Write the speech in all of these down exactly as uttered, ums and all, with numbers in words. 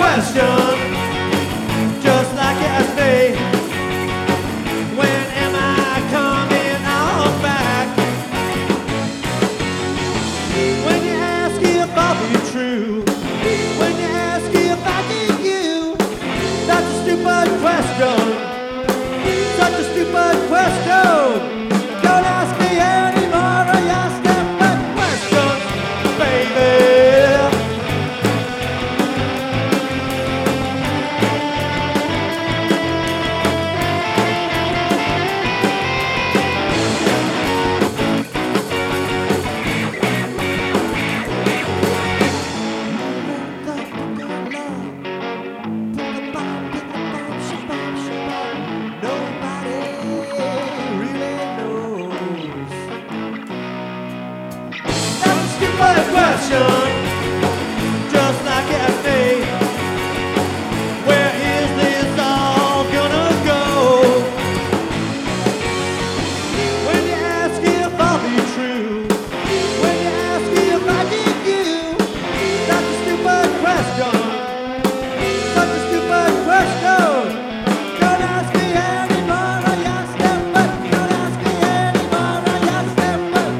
question, just like you asked me. When am I coming on back? When you ask if I'll be true, when you ask if I need you, that's a stupid question, such a stupid question. Don't ask me anymore, I ask different questions, baby. My question, just like you asked me, where is this all gonna go? When you ask if I'll be true, when you ask if I need you, that's a stupid question, such a stupid question. Don't ask me anymore, I ask them, but don't ask me anymore, I ask them, but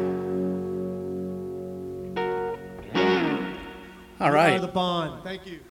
All right. the bond. Thank you.